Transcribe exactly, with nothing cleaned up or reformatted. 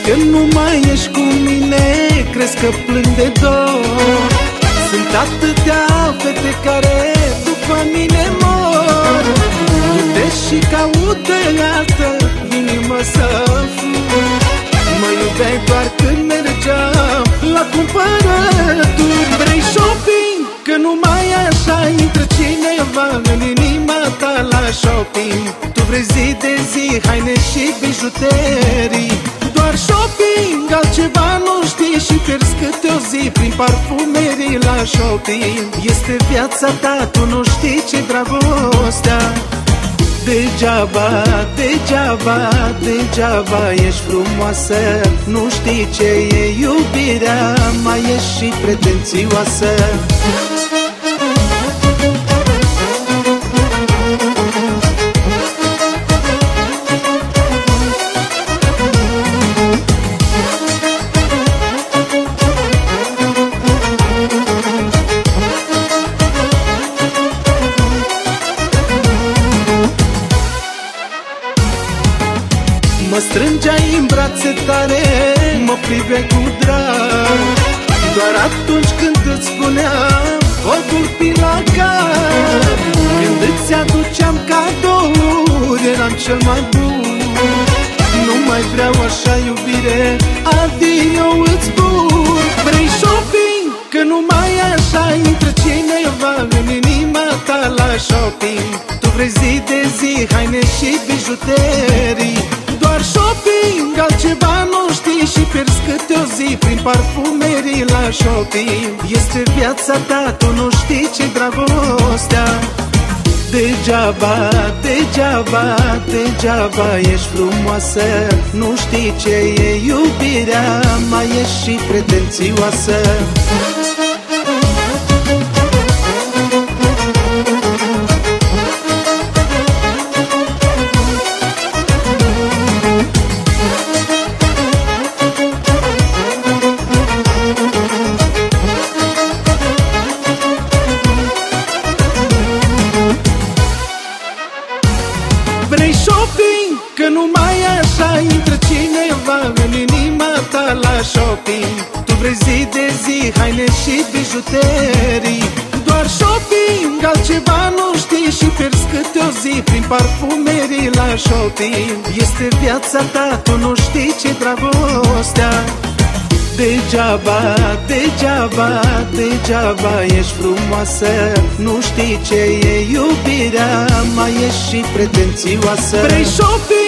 Că nu mai ești cu mine, crezi că plâng de dor. Sunt atâtea fete care după mine mor. Du-te și caută altă inimă să fur. Mă iubeai doar când mergeam la cumpărături. Vrei shopping? Că numai așa intră cineva în inima ta la shopping. Tu vrei zi de zi haine și bijuterii. Doar shopping, altceva nu știi și pierzi câte o zi prin parfumerii la shopping. Este viața ta, tu nu știi ce dragostea. Degeaba, degeaba, degeaba ești frumoasă. Nu știi ce e iubirea, mai ești și pretențioasă. Mă strângeai în brațe tare, mă priveai cu drag. Doar atunci când îți spuneam focul prin la cap. Când îți aduceam cadouri, eram cel mai bun. Nu mai vreau așa iubire, adio îți spun. Vrei shopping? Că numai așa intră cineva în inima ta la shopping. Tu vrei zi de zi haine și bijuterii. Doar shopping, altceva nu știi și pierzi câte o zi prin parfumerii la shopping. Este viața ta, tu nu știi ce dragostea. Degeaba, degeaba, degeaba ești frumoasă. Nu știi ce e iubirea, mai ești și pretențioasă. Vrei shopping? Că numai așa intră cineva în inima ta la shopping. Tu vrei zi de zi haine și bijuterii. Doar shopping, altceva nu știi și pierzi câte o zi prin parfumerii la shopping. Este viața ta, tu nu știi ce dragostea. Degeaba, degeaba, degeaba ești frumoasă. Nu știi ce e iubirea, mai ești și pretențioasă. Vrei shopping?